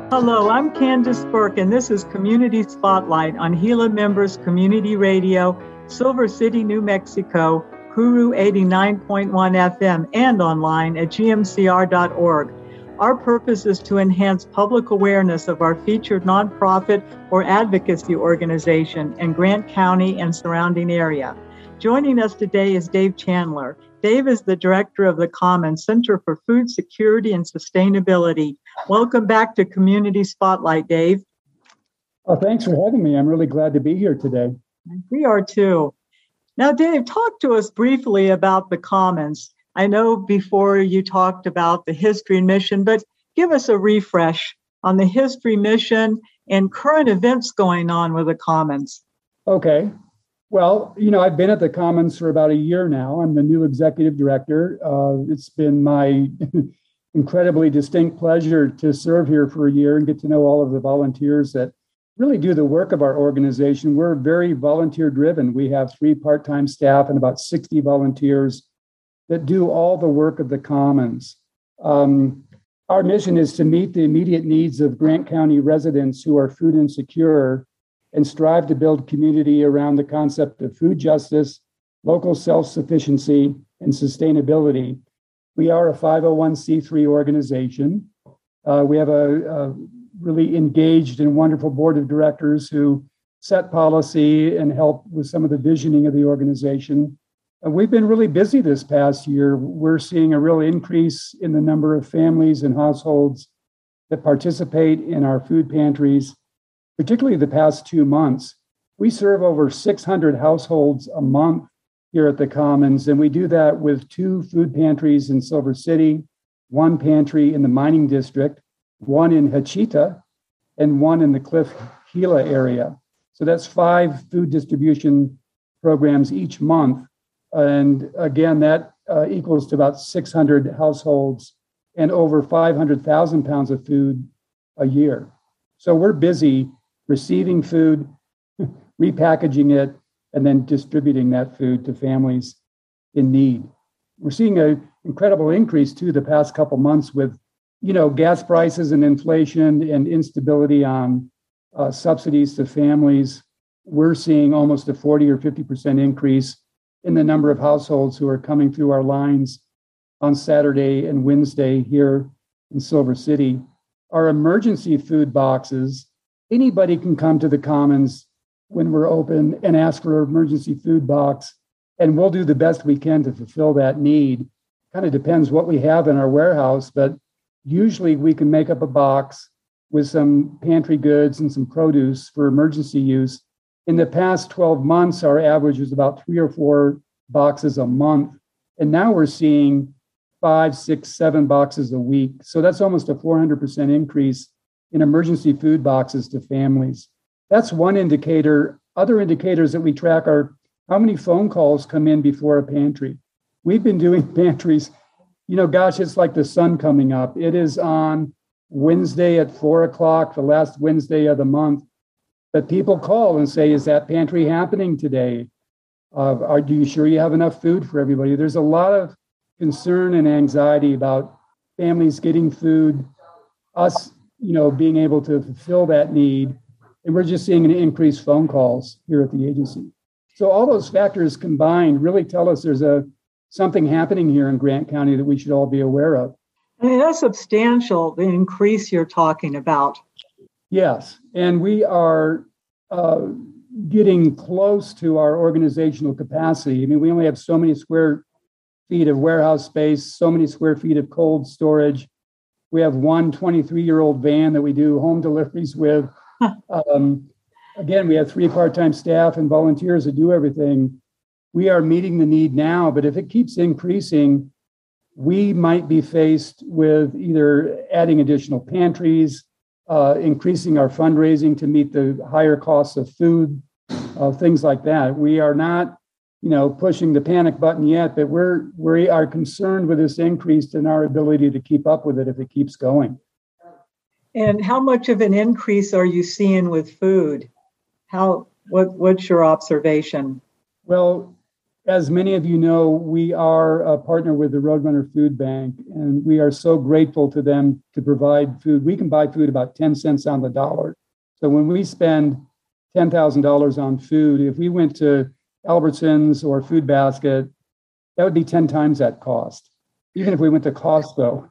Hello, I'm Candace Burke, and this is Community Spotlight on Gila Members Community Radio, Silver City, New Mexico, Kuru 89.1 FM, and online at gmcr.org. Our purpose is to enhance public awareness of our featured nonprofit or advocacy organization in Grant County and surrounding area. Joining us today is Dave Chandler. Dave is the director of the Commons Center for Food Security and Sustainability. Welcome back to Community Spotlight, Dave. Thanks for having me. I'm really glad to be here today. We are too. Now, Dave, talk to us briefly about the Commons. I know before you talked about the history and mission, but give us a refresh on the history, mission, and current events going on with the Commons. Okay. Well, I've been at the Commons for about a year now. I'm the new executive director. It's been my incredibly distinct pleasure to serve here for a year and get to know all of the volunteers that really do the work of our organization. We're very volunteer driven. We have 3 part-time staff and about 60 volunteers that do all the work of the Commons. Our mission is to meet the immediate needs of Grant County residents who are food insecure and strive to build community around the concept of food justice, local self-sufficiency, and sustainability. We are a 501c3 organization. We have a really engaged and wonderful board of directors who set policy and help with some of the visioning of the organization. We've been really busy this past year. We're seeing a real increase in the number of families and households that participate in our food pantries, particularly the past 2 months. We serve over 600 households a month here at the Commons, and we do that with 2 food pantries in Silver City, 1 pantry in the mining district, 1 in Hachita, and 1 in the Cliff Gila area. So that's 5 food distribution programs each month. And again, that equals to about 600 households and over 500,000 pounds of food a year. So we're busy receiving food, repackaging it, and then distributing that food to families in need. We're seeing an incredible increase too the past couple months with, gas prices and inflation and instability on subsidies to families. We're seeing almost a 40 or 50% increase in the number of households who are coming through our lines on Saturday and Wednesday here in Silver City. Our emergency food boxes, anybody can come to the Commons when we're open and ask for an emergency food box, and we'll do the best we can to fulfill that need. Kind of depends what we have in our warehouse, but usually we can make up a box with some pantry goods and some produce for emergency use. In the past 12 months, our average was about 3 or 4 boxes a month. And now we're seeing 5, 6, 7 boxes a week. So that's almost a 400% increase in emergency food boxes to families. That's one indicator. Other indicators that we track are how many phone calls come in before a pantry. We've been doing pantries, it's like the sun coming up. It is on Wednesday at 4 o'clock, the last Wednesday of the month. But people call and say, is that pantry happening today? Are you sure you have enough food for everybody? There's a lot of concern and anxiety about families getting food, us, being able to fulfill that need. And we're just seeing an increased phone calls here at the agency. So all those factors combined really tell us there's something happening here in Grant County that we should all be aware of. I mean, that's substantial, the increase you're talking about. Yes, and we are getting close to our organizational capacity. I mean, we only have so many square feet of warehouse space, so many square feet of cold storage. We have one 23-year-old van that we do home deliveries with. Again, we have 3 part-time staff and volunteers that do everything. We are meeting the need now, but if it keeps increasing, we might be faced with either adding additional pantries, increasing our fundraising to meet the higher costs of food, things like that. We are not, pushing the panic button yet, but we are concerned with this increase in our ability to keep up with it if it keeps going. And how much of an increase are you seeing with food? What's your observation? Well, as many of you know, we are a partner with the Roadrunner Food Bank, and we are so grateful to them to provide food. We can buy food about 10 cents on the dollar. So when we spend $10,000 on food, if we went to Albertsons or Food Basket, that would be 10 times that cost, even if we went to Costco.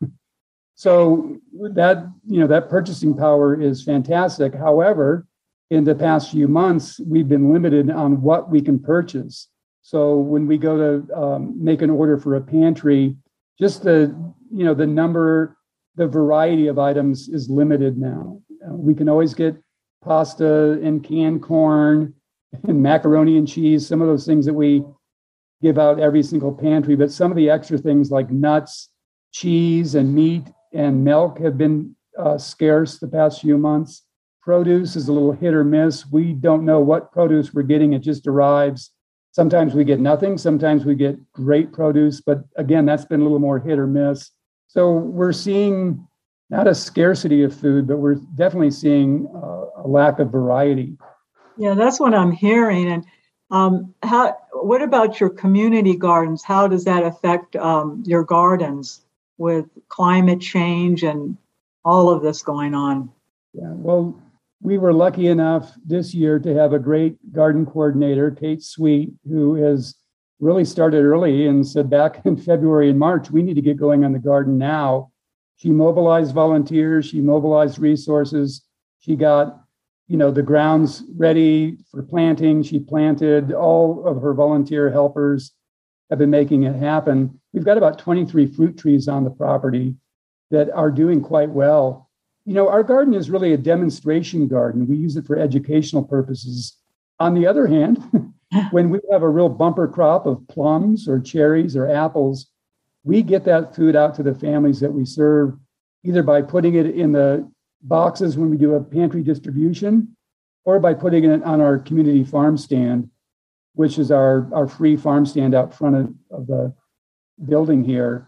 So that purchasing power is fantastic. However, in the past few months, we've been limited on what we can purchase. So when we go to make an order for a pantry, just the number, the variety of items is limited now. We can always get pasta and canned corn and macaroni and cheese, some of those things that we give out every single pantry, but some of the extra things like nuts, cheese, and meat and milk have been scarce the past few months. Produce is a little hit or miss. We don't know what produce we're getting. It just arrives. Sometimes we get nothing. Sometimes we get great produce. But again, that's been a little more hit or miss. So we're seeing not a scarcity of food, but we're definitely seeing a lack of variety. Yeah, that's what I'm hearing. And what about your community gardens? How does that affect your gardens with climate change and all of this going on? Yeah, well, we were lucky enough this year to have a great garden coordinator, Kate Sweet, who has really started early and said back in February and March, we need to get going on the garden now. She mobilized volunteers, she mobilized resources, she got the grounds ready for planting. She planted. All of her volunteer helpers have been making it happen. We've got about 23 fruit trees on the property that are doing quite well. Our garden is really a demonstration garden. We use it for educational purposes. On the other hand, when we have a real bumper crop of plums or cherries or apples, we get that food out to the families that we serve, either by putting it in the boxes when we do a pantry distribution, or by putting it on our community farm stand, which is our free farm stand out front of the building here.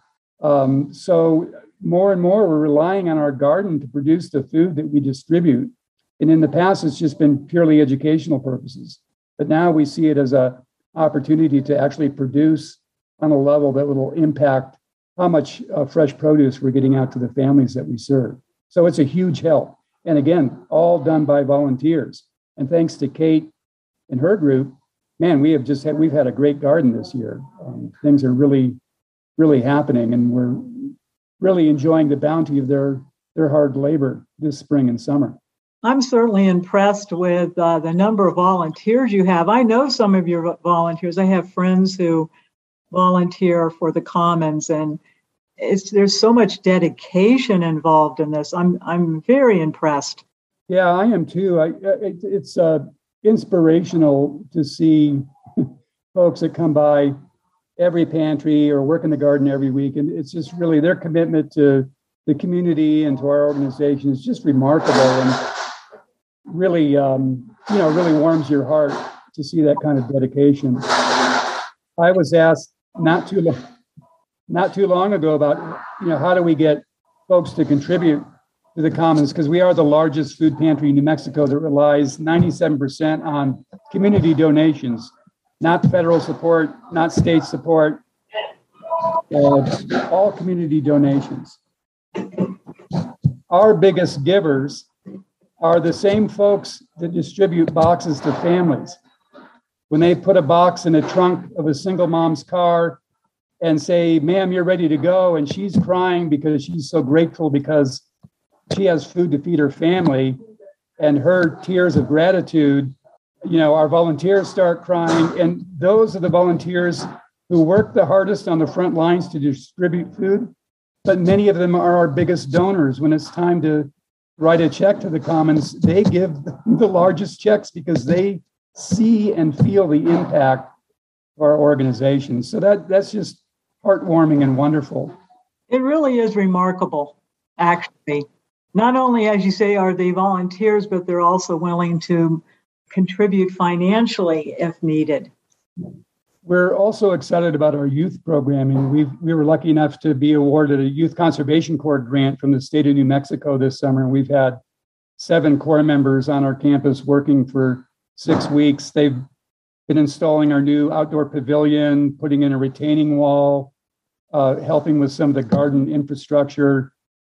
So more and more, we're relying on our garden to produce the food that we distribute. And in the past, it's just been purely educational purposes. But now we see it as an opportunity to actually produce on a level that will impact how much fresh produce we're getting out to the families that we serve. So it's a huge help. And again, all done by volunteers. And thanks to Kate and her group, man, we've had a great garden this year. Things are really, really happening, and we're really enjoying the bounty of their hard labor this spring and summer. I'm certainly impressed with the number of volunteers you have. I know some of your volunteers. I have friends who volunteer for the Commons, and there's so much dedication involved in this. I'm very impressed. Yeah, I am too. It's inspirational to see folks that come by every pantry or work in the garden every week, and it's just really their commitment to the community and to our organization is just remarkable, and really, really warms your heart to see that kind of dedication. I was asked not too long ago about, how do we get folks to contribute to the Commons, because we are the largest food pantry in New Mexico that relies 97% on community donations, not federal support, not state support, all community donations. Our biggest givers are the same folks that distribute boxes to families. When they put a box in a trunk of a single mom's car and say, "Ma'am, you're ready to go," and she's crying because she's so grateful because she has food to feed her family, and her tears of gratitude, our volunteers start crying. And those are the volunteers who work the hardest on the front lines to distribute food. But many of them are our biggest donors. When it's time to write a check to the Commons, they give the largest checks because they see and feel the impact of our organization. So that's just heartwarming and wonderful. It really is remarkable, actually. Not only, as you say, are they volunteers, but they're also willing to contribute financially if needed. We're also excited about our youth programming. We were lucky enough to be awarded a Youth Conservation Corps grant from the state of New Mexico this summer. And we've had 7 Corps members on our campus working for 6 weeks. They've been installing our new outdoor pavilion, putting in a retaining wall, helping with some of the garden infrastructure,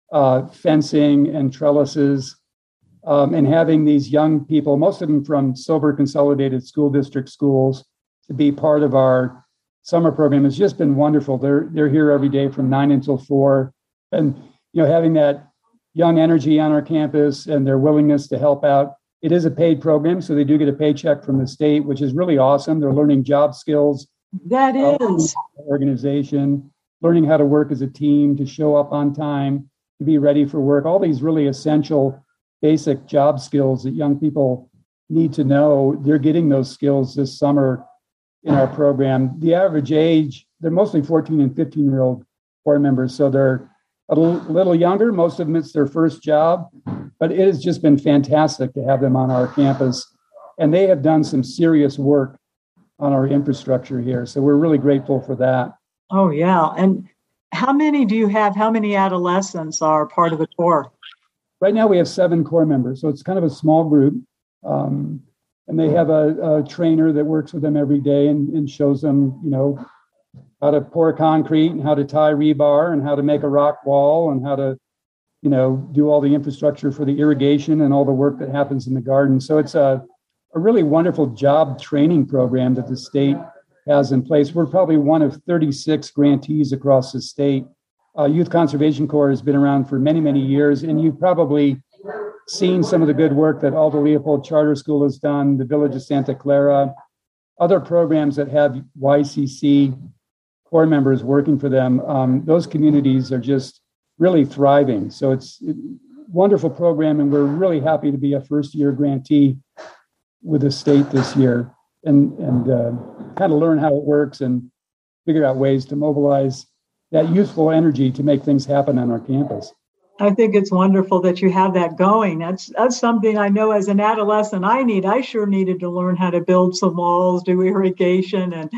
fencing and trellises, and having these young people, most of them from Silver Consolidated School District schools, to be part of our summer program has just been wonderful. They're here every day from 9 until 4, and having that young energy on our campus and their willingness to help out. It is a paid program, so they do get a paycheck from the state, which is really awesome. They're learning job skills. That is. Organization, learning how to work as a team, to show up on time, to be ready for work. All these really essential, basic job skills that young people need to know. They're getting those skills this summer in our program. The average age, they're mostly 14 and 15-year-old board members, so they're a little younger. Most of them, it's their first job, but it has just been fantastic to have them on our campus. And they have done some serious work on our infrastructure here. So we're really grateful for that. Oh, yeah. And how many do you have? How many adolescents are part of the Corps? Right now we have 7 Corps members. So it's kind of a small group. And they have a trainer that works with them every day and shows them, how to pour concrete and how to tie rebar and how to make a rock wall and how to, do all the infrastructure for the irrigation and all the work that happens in the garden. So it's a really wonderful job training program that the state has in place. We're probably one of 36 grantees across the state. Youth Conservation Corps has been around for many, many years, and you've probably seen some of the good work that Aldo Leopold Charter School has done, the Village of Santa Clara, other programs that have YCC Corps members working for them. Those communities are just really thriving. So it's a wonderful program, and we're really happy to be a first-year grantee with the state this year and kind of learn how it works and figure out ways to mobilize that youthful energy to make things happen on our campus. I think it's wonderful that you have that going. That's something I know as an adolescent I sure needed to learn how to build some walls, do irrigation. And,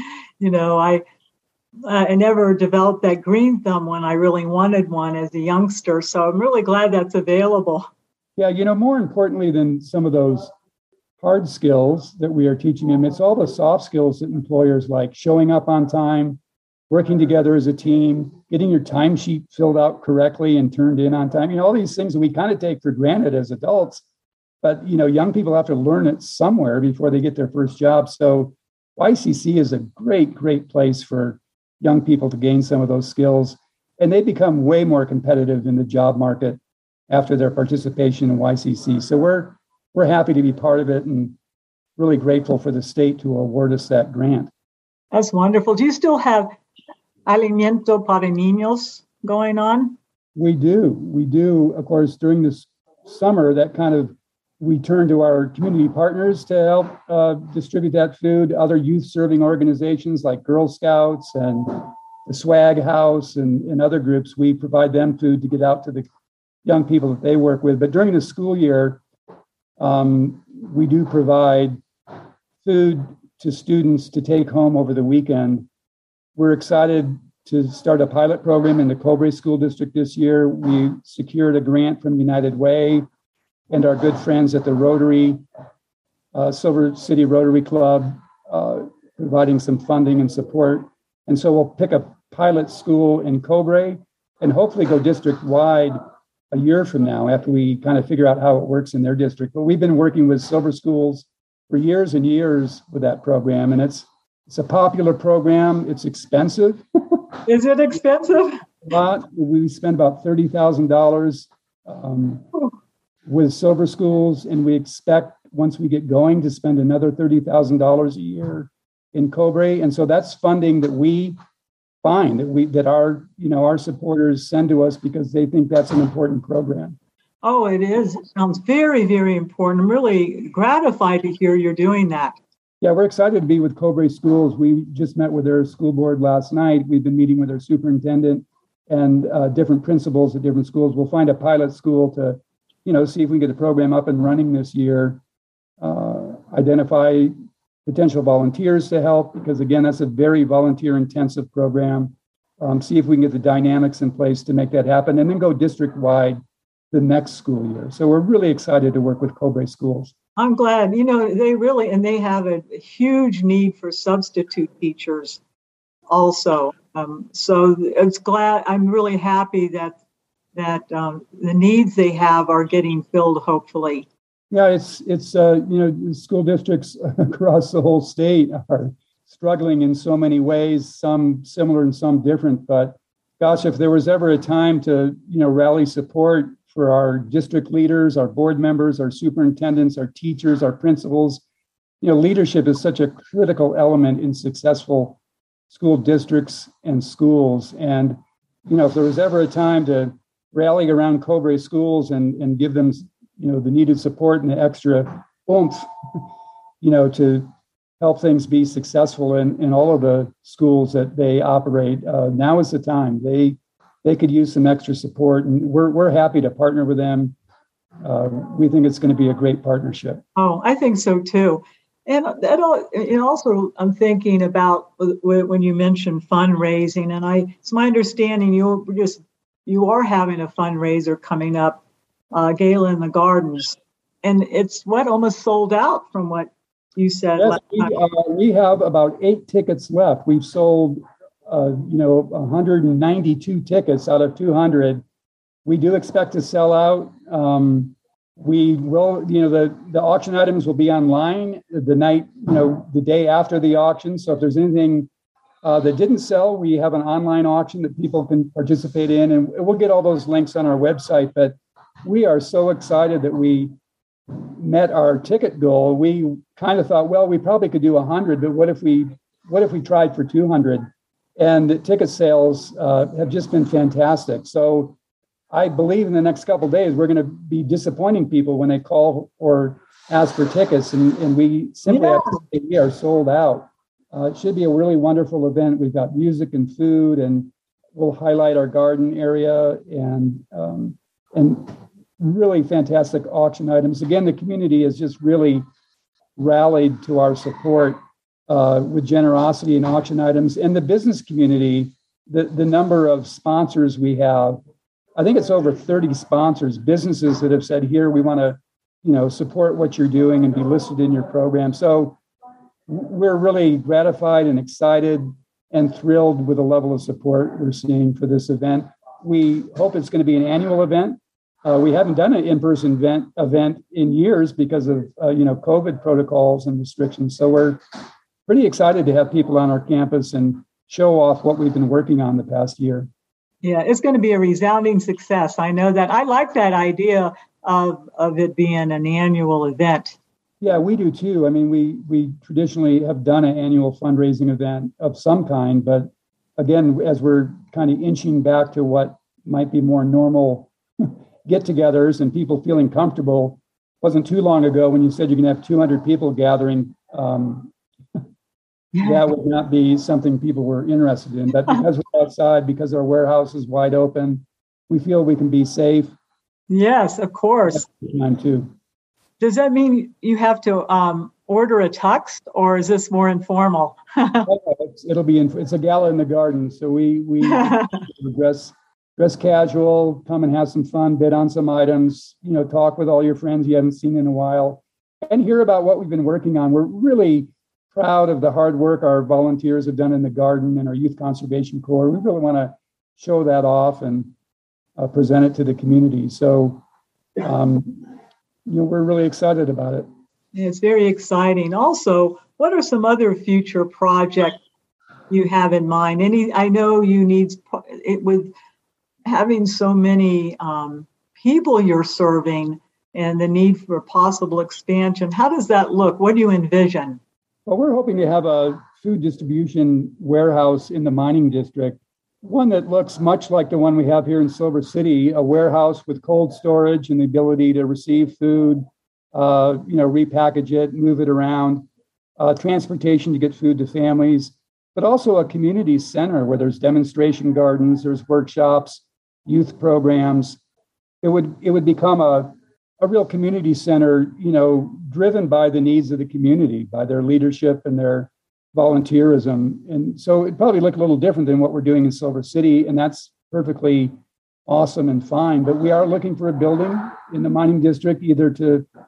I never developed that green thumb when I really wanted one as a youngster. So I'm really glad that's available. Yeah, more importantly than some of those hard skills that we are teaching them, it's all the soft skills that employers like: showing up on time, working together as a team, getting your timesheet filled out correctly and turned in on time. All these things that we kind of take for granted as adults, but young people have to learn it somewhere before they get their first job. So YCC is a great, great place for young people to gain some of those skills, and they become way more competitive in the job market after their participation in YCC. So we're happy to be part of it and really grateful for the state to award us that grant. That's wonderful. Do you still have Alimento para Niños going on? We do. Of course, during this summer, we turn to our community partners to help distribute that food. Other youth serving organizations like Girl Scouts and the Swag House and other groups, we provide them food to get out to the young people that they work with. But during the school year, we do provide food to students to take home over the weekend. We're excited to start a pilot program in the Cobre School District this year. We secured a grant from United Way and our good friends at the Rotary, Silver City Rotary Club, providing some funding and support. And so we'll pick a pilot school in Cobre and hopefully go district-wide a year from now after we kind of figure out how it works in their district. But we've been working with Silver Schools for years and years with that program, and it's a popular program. It's expensive. Is it expensive? A lot. We spend about $30,000 with Silver Schools, and we expect once we get going to spend another $30,000 a year in Cobre. And so that's funding that we find that our supporters send to us because they think that's an important program. Oh, it is. It sounds very, very important. I'm really gratified to hear you're doing that. Yeah, we're excited to be with Cobre Schools. We just met with their school board last night. We've been meeting with their superintendent and different principals at different schools. We'll find a pilot school to, see if we can get the program up and running this year. Identify potential volunteers to help, because again, that's a very volunteer-intensive program. See if we can get the dynamics in place to make that happen, and then go district-wide the next school year. So we're really excited to work with Cobre Schools. I'm glad. They really, and they have a huge need for substitute teachers also. So it's glad. I'm really happy that the needs they have are getting filled. Hopefully. Yeah, it's school districts across the whole state are struggling in so many ways, some similar and some different. But gosh, if there was ever a time to rally support for our district leaders, our board members, our superintendents, our teachers, our principals, leadership is such a critical element in successful school districts and schools. And if there was ever a time to rally around Cobre schools and give them the needed support and the extra oomph, to help things be successful in all of the schools that they operate. Now is the time. They could use some extra support, and we're happy to partner with them. We think it's going to be a great partnership. Oh, I think so too. And also, I'm thinking about when you mentioned fundraising, and it's my understanding you are having a fundraiser coming up, Gala in the Gardens, and it's almost sold out from what you said. Yes, we have about 8 tickets left. We've sold 192 tickets out of 200. We do expect to sell out. We will, the auction items will be online the night, the day after the auction. So if there's anything that didn't sell, we have an online auction that people can participate in, and we'll get all those links on our website. But we are so excited that we met our ticket goal. We kind of thought, well, we probably could do 100, but what if we tried for 200? And the ticket sales have just been fantastic. So I believe in the next couple of days, we're going to be disappointing people when they call or ask for tickets. And we simply have to say we are sold out. It should be a really wonderful event. We've got music and food, and we'll highlight our garden area and really fantastic auction items. Again, the community has just really rallied to our support with generosity in auction items. And the business community, the number of sponsors we have, I think it's over 30 sponsors, businesses that have said, here, we want to, support what you're doing and be listed in your program. So we're really gratified and excited and thrilled with the level of support we're seeing for this event. We hope it's going to be an annual event. We haven't done an in-person event in years because of, COVID protocols and restrictions. So we're pretty excited to have people on our campus and show off what we've been working on the past year. Yeah, it's going to be a resounding success. I know that. I like that idea of it being an annual event. Yeah, we do too. I mean, we traditionally have done an annual fundraising event of some kind, but again, as we're kind of inching back to what might be more normal get-togethers and people feeling comfortable, wasn't too long ago when you said you can have 200 people gathering. That would not be something people were interested in. But because we're outside, because our warehouse is wide open, we feel we can be safe. Yes, of course. Time too. Does that mean you have to order a tux, or is this more informal? It'll be it's a gala in the garden, so we dress casual, come and have some fun, bid on some items, talk with all your friends you haven't seen in a while, and hear about what we've been working on. We're really proud of the hard work our volunteers have done in the garden and our Youth Conservation Corps. We really want to show that off and present it to the community. So, we're really excited about it. It's very exciting. Also, what are some other future projects you have in mind? I know you need, with having so many people you're serving and the need for possible expansion, how does that look? What do you envision? Well, we're hoping to have a food distribution warehouse in the mining district, one that looks much like the one we have here in Silver City, a warehouse with cold storage and the ability to receive food, repackage it, move it around, transportation to get food to families, but also a community center where there's demonstration gardens, there's workshops, youth programs. It would become a real community center, driven by the needs of the community, by their leadership and their volunteerism. And so it'd probably look a little different than what we're doing in Silver City, and that's perfectly awesome and fine. But we are looking for a building in the mining district, either to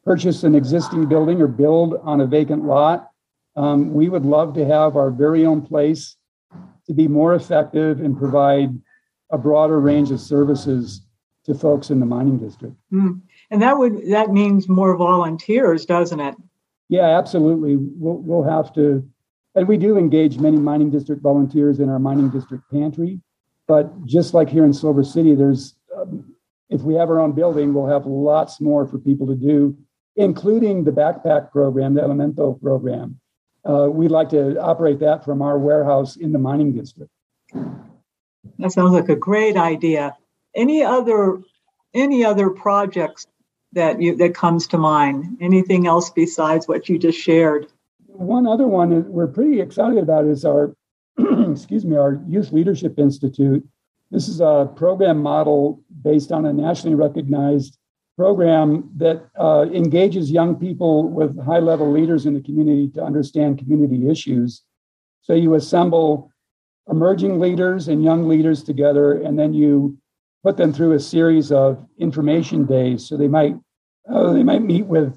purchase an existing building or build on a vacant lot. We would love to have our very own place to be more effective and provide a broader range of services to folks in the mining district. And that means more volunteers, doesn't it? Yeah, absolutely. We'll have to, and we do engage many mining district volunteers in our mining district pantry. But just like here in Silver City, there's if we have our own building, we'll have lots more for people to do, including the backpack program, the Elemento program. We'd like to operate that from our warehouse in the mining district. That sounds like a great idea. Any other projects that comes to mind? Anything else besides what you just shared? One other one we're pretty excited about is our our Youth Leadership Institute. This is a program model based on a nationally recognized program that engages young people with high-level leaders in the community to understand community issues. So you assemble emerging leaders and young leaders together, and then you put them through a series of information days. So they might meet with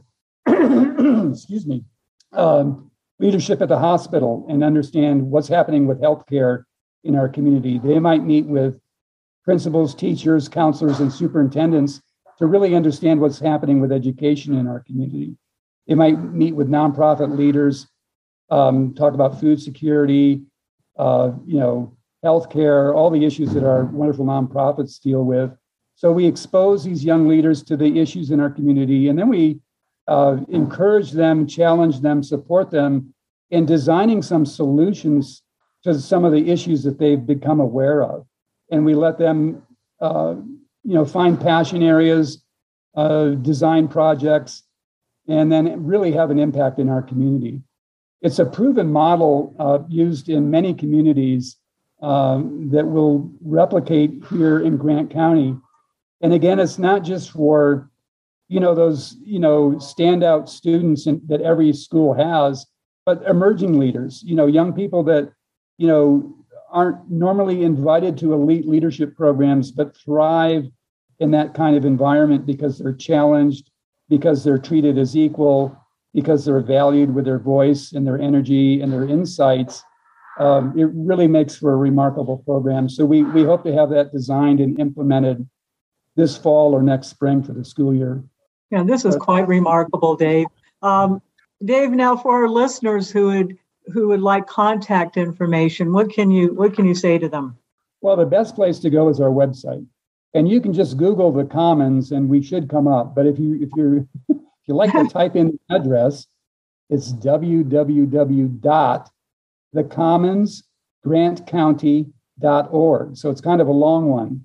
leadership at the hospital and understand what's happening with healthcare in our community. They might meet with principals, teachers, counselors, and superintendents to really understand what's happening with education in our community. They might meet with nonprofit leaders, talk about food security, healthcare, all the issues that our wonderful nonprofits deal with. So we expose these young leaders to the issues in our community, and then we encourage them, challenge them, support them in designing some solutions to some of the issues that they've become aware of. And we let them, find passion areas, design projects, and then really have an impact in our community. It's a proven model used in many communities that will replicate here in Grant County. And again, it's not just for, those, standout students that every school has, but emerging leaders, young people that, aren't normally invited to elite leadership programs, but thrive in that kind of environment because they're challenged, because they're treated as equal, because they're valued with their voice and their energy and their insights. It really makes for a remarkable program. So we hope to have that designed and implemented this fall or next spring for the school year. Yeah, this is quite remarkable, Dave. Dave, now for our listeners who would like contact information, what can you say to them? Well, the best place to go is our website, and you can just Google the Commons, and we should come up. But if you like to type in the address, it's www.thecommonsgrantcounty.org. So it's kind of a long one.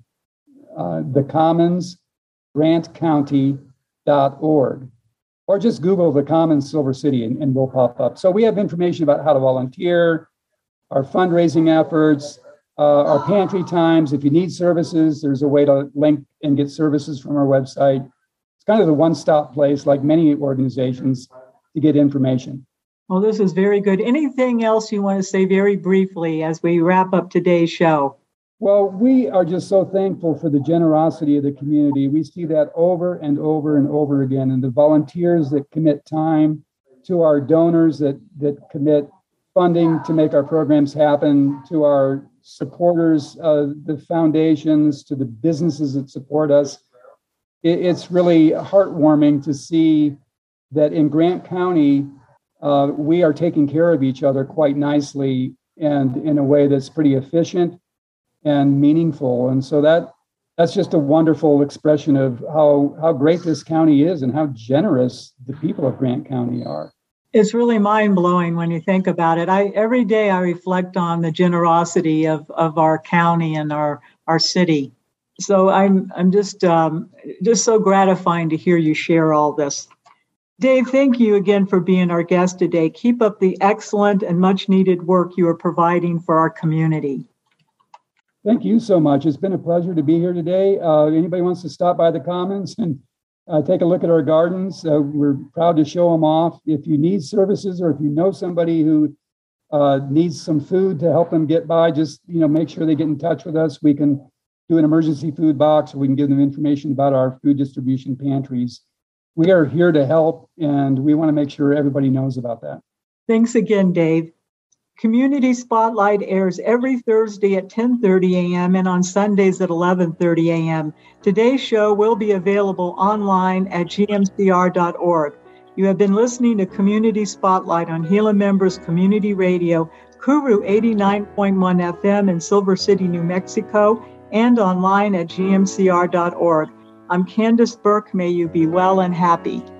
thecommonsgrantcounty.org. Or just Google the Commons Silver City and we'll pop up. So we have information about how to volunteer, our fundraising efforts, our pantry times. If you need services, there's a way to link and get services from our website. It's kind of the one-stop place, like many organizations, to get information. Well, this is very good. Anything else you want to say very briefly as we wrap up today's show? Well, we are just so thankful for the generosity of the community. We see that over and over and over again. And the volunteers that commit time, to our donors that commit funding to make our programs happen, to our supporters, the foundations, to the businesses that support us. It's really heartwarming to see that in Grant County, we are taking care of each other quite nicely and in a way that's pretty efficient and meaningful. And so that's just a wonderful expression of how great this county is and how generous the people of Grant County are. It's really mind-blowing when you think about it. Every day I reflect on the generosity of our county and our city. So I'm just so gratifying to hear you share all this. Dave, thank you again for being our guest today. Keep up the excellent and much needed work you are providing for our community. Thank you so much. It's been a pleasure to be here today. Anybody wants to stop by the Commons and take a look at our gardens, we're proud to show them off. If you need services or if you know somebody who needs some food to help them get by, just make sure they get in touch with us. We can do an emergency food box, or we can give them information about our food distribution pantries. we are here to help, and we want to make sure everybody knows about that. Thanks again, Dave. Community Spotlight airs every Thursday at 10:30 a.m. and on Sundays at 11:30 a.m. Today's show will be available online at gmcr.org. You have been listening to Community Spotlight on Gila Members Community Radio, Kuru 89.1 FM in Silver City, New Mexico, and online at gmcr.org. I'm Candace Burke. May you be well and happy.